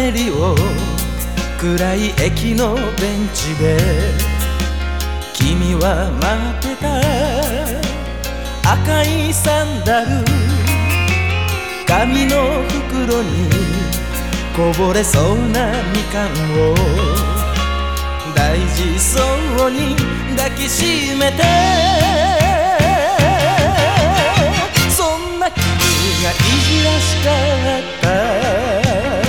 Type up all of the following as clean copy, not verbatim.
帰りを暗い駅のベンチで君は待ってた。赤いサンダル、紙の袋にこぼれそうなみかんを大事そうに抱きしめて、そんな君がいじらしかった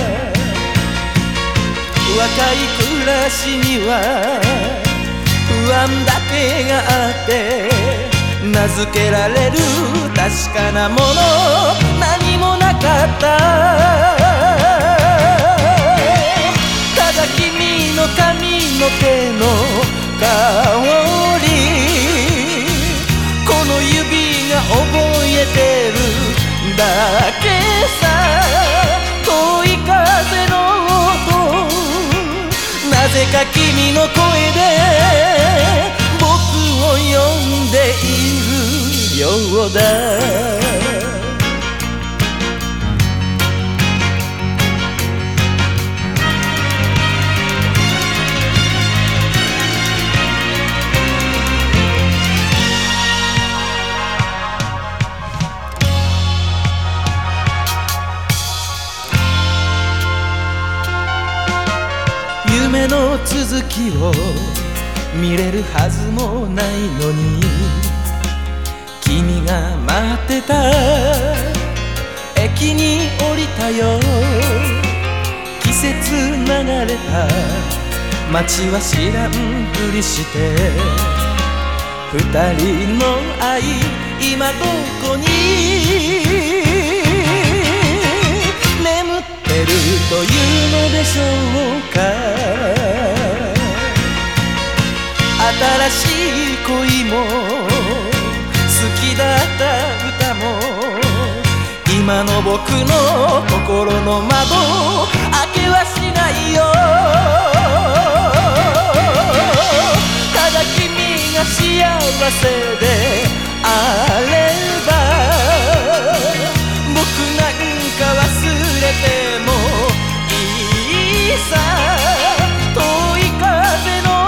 若い暮らしには不安だけがあって、名付けられる確かなもの何もなかった。ただ君の髪の毛の香り、この指が覚えてるだけさ。遠い風の音、なぜか君の声で僕を呼んでいるようだ。夢の続きを見れるはずもないのに、君が待ってた。駅に降りたよ、季節流れた。街は知らんふりして、二人の愛今どこに眠ってるというのでしょうか。新しい恋も好きだった歌も、今の僕の心の窓開けはしないよ。ただ君が幸せであれば、僕なんか忘れてもいいさ。遠い風の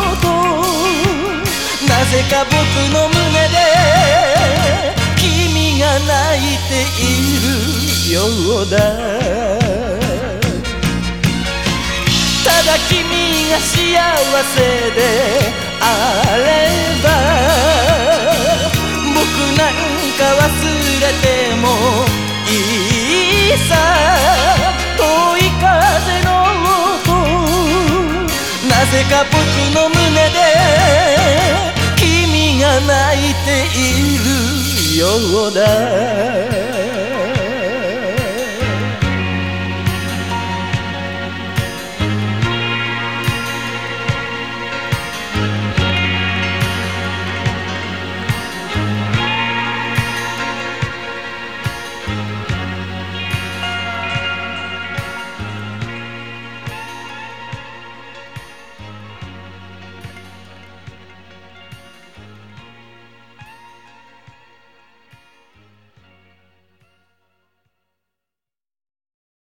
なぜか僕の胸で君が泣いているようだ。ただ君が幸せであれば、僕なんか忘れてもいいさ。遠い風の音、なぜか僕の胸で泣いているようだ。